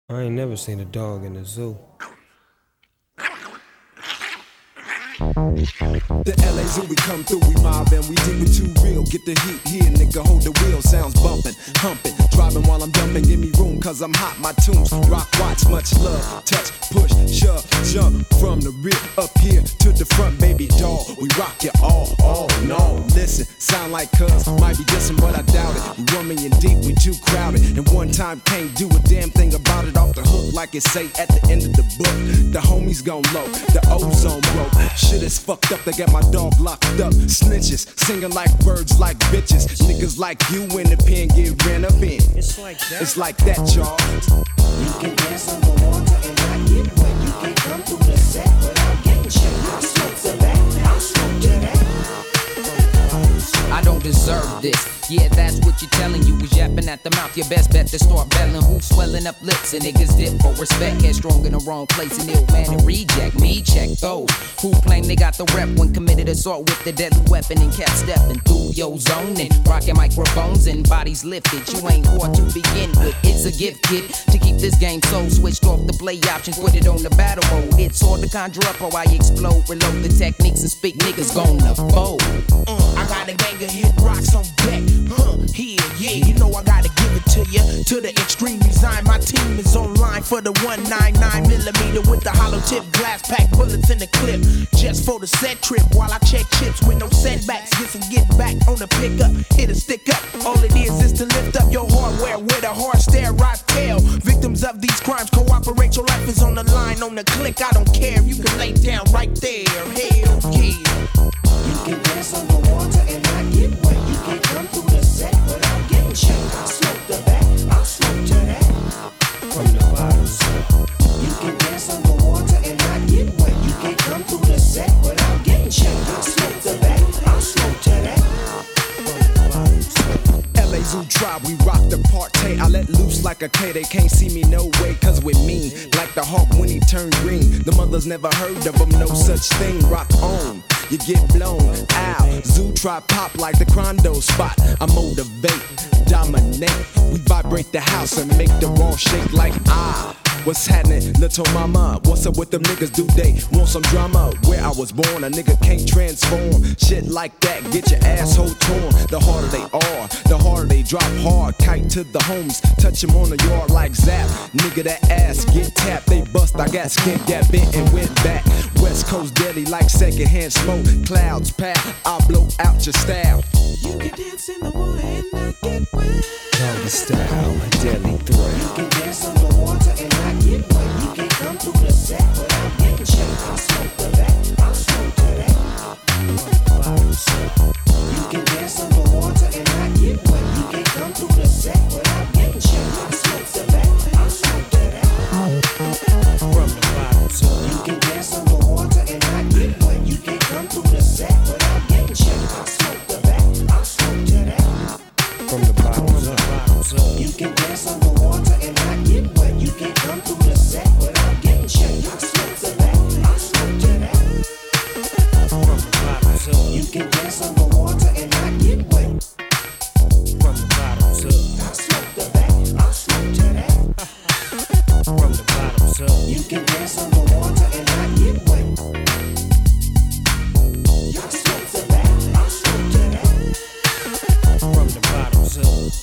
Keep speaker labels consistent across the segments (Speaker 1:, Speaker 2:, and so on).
Speaker 1: I ain't never seen a dog in the zoo.
Speaker 2: The LA Zoo, we come through, we mob and we do it too real. Get the heat here, nigga, hold the wheel. Sounds bumping, humping, driving while I'm dumping. Give me room, cause I'm hot, my tunes rock, watch, much love. Touch, push, shove, jump from the rear up here to the front, baby doll. We rock you all, no. Listen, sound like cuz, might be dissing, but I doubt it. We 1 million deep, we too crowded. And one time can't do a damn thing about it. Off the hook, like it say at the end of the book. The homies gon' low, the ozone broke. Shit is fucked up, they got my dog locked up. Snitches, singing like birds, like bitches. Niggas like you in the pen get ran up in. It's like that, y'all.
Speaker 3: You can dance on the water and not get wet. You can come through the set without getting checked. I'll smoke to that, I'll smoke to that.
Speaker 4: I don't deserve this. Yeah, that's what you're telling. You was yapping at the mouth. Your best bet to start belling. Who's swelling up lips and niggas dip for respect? Headstrong in the wrong place and ill man and reject. Me check those who claim they got the rep when committed assault with the deadly weapon and kept stepping through your zone and rocking microphones and bodies lifted. You ain't hard to begin with. It's a gift, kid, to keep this game so switched off the play options. Put it on the battle mode. It's hard to conjure up how I explode. Reload the techniques and speak. Niggas gonna fold.
Speaker 5: I got a gang of hit rocks on deck. Yeah, you know I gotta give it to you. To the extreme design, my team is online for the 199mm with the hollow tip glass pack bullets in the clip. Just for the set trip while I check chips with no setbacks. Get back on the pickup, hit a stick up. All it is to lift up your hardware with a hard stare right tail. Victims of these crimes cooperate, your life is on the line. On the click, I don't care, you can lay down right there. Hell yeah.
Speaker 3: You can dance on the water and not get wet. You can come through the set without getting checked. I'll smoke to that, I'll smoke to that.
Speaker 1: From the bottoms up.
Speaker 3: You can dance on the water and not get wet. You can come through the set without getting checked. I'll smoke to that, I'll smoke to that.
Speaker 2: LA Zoo tribe, we rock the party. I let loose like a K, they can't see me no way, cause we mean. Like the hawk when he turned green. The mothers never heard of him, no such thing. Rock on, you get blown out. Zoo tribe pop like the Crondo spot. I motivate, dominate. We vibrate the house and make the wall shake like what's happening, little mama? What's up with them niggas? Do they want some drama? Where I was born, a nigga can't transform. Shit like that, get your asshole torn. The harder they are, the harder they drop hard. Kite to the homies, touch them on the yard like zap. Nigga, that ass get tapped, they bust. I got skin, got bent and went back. West Coast deadly like secondhand smoke. Clouds pack, I'll blow out your style.
Speaker 5: You can dance in the water and not get wet.
Speaker 1: Doggy style, my deadly threat.
Speaker 3: You can dance on the water and not get wet. You can come through the set without getting checked. I'll smoke to that, I'll smoke to that. You can dance on the water and not get wet. You can come through the set without getting checked. I'll smoke to that, I'll smoke to that.
Speaker 1: From the bottoms up.
Speaker 3: You can dance on the water and not get wet. You can come through the set without getting checked. I'll smoke to that, I'll smoke to that.
Speaker 1: From the bottoms up.
Speaker 3: You can dance on the water and not get wet. You can come through the set without getting checked. I'll smoke to that, I'll smoke to that.
Speaker 1: From the bottoms up.
Speaker 3: You can dance on the water and not get wet.
Speaker 1: From the bottoms up.
Speaker 3: I'll smoke to that, I'll smoke to that.
Speaker 1: From the bottoms up.
Speaker 3: You can dance on the water and not get wet. I'll smoke to that, I'll smoke to that.
Speaker 1: From the bottoms up.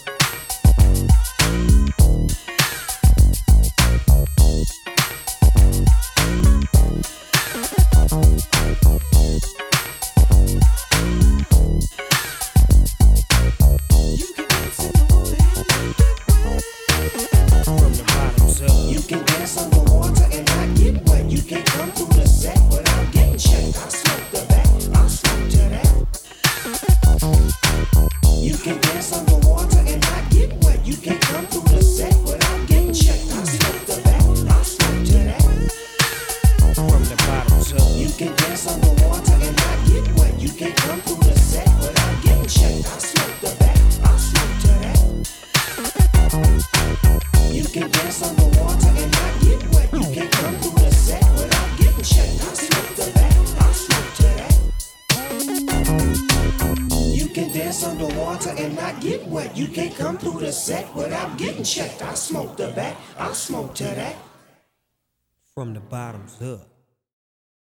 Speaker 5: You can dance in the water and not get wet.
Speaker 1: From the bottoms up.
Speaker 3: You can dance on the water and not get wet. You can come through the set without getting checked. I'll smoke to that, I'll smoke to that. You can dance on the water and not get wet. You can come through the set without getting checked. I'll smoke to that, I'll smoke to that.
Speaker 1: From the bottoms up.
Speaker 3: You can dance on the water and not get wet. You can come through the set without getting checked. I'll smoke to that, I'll smoke to that. You can dance on the water and not get wet. You can come through the set without getting checked. I'll smoke to that, I'll smoke to that. You can dance on the water and not get wet. But you can't come through the set without getting checked. I smoke the back, I'll smoke to that.
Speaker 1: From the bottoms up.